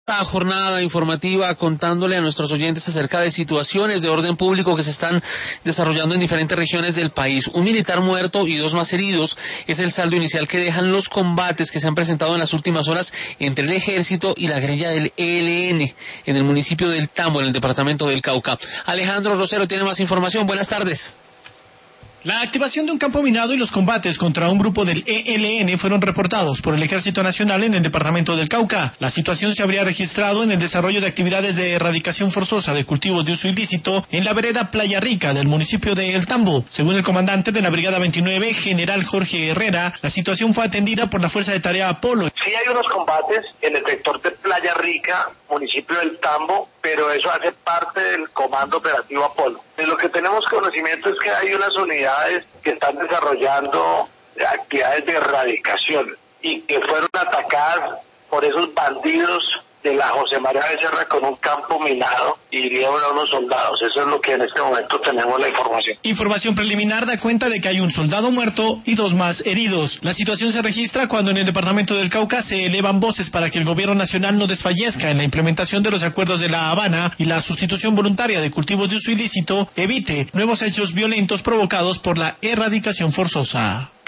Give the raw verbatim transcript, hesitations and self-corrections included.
Esta jornada informativa contándole a nuestros oyentes acerca de situaciones de orden público que se están desarrollando en diferentes regiones del país. Un militar muerto y dos más heridos es el saldo inicial que dejan los combates que se han presentado en las últimas horas entre el ejército y la guerrilla del E L N en el municipio del Tambo, en el departamento del Cauca. Alejandro Rosero tiene más información. Buenas tardes. La activación de un campo minado y los combates contra un grupo del E L N fueron reportados por el Ejército Nacional en el departamento del Cauca. La situación se habría registrado en el desarrollo de actividades de erradicación forzosa de cultivos de uso ilícito en la vereda Playa Rica del municipio de El Tambo. Según el comandante de la Brigada veintinueve, general Jorge Herrera, la situación fue atendida por la Fuerza de Tarea Apolo. Sí hay unos combates en el sector de Playa Rica, municipio del Tambo, pero eso hace parte del Comando Operativo Apolo. De lo que tenemos conocimiento es que hay unas unidades que están desarrollando actividades de erradicación y que fueron atacadas por esos bandidos de la José María Becerra con un campo minado y hirieron a unos soldados. Eso es lo que en este momento tenemos la información. Información preliminar da cuenta de que hay un soldado muerto y dos más heridos. La situación se registra cuando en el departamento del Cauca se elevan voces para que el gobierno nacional no desfallezca en la implementación de los acuerdos de La Habana y la sustitución voluntaria de cultivos de uso ilícito evite nuevos hechos violentos provocados por la erradicación forzosa.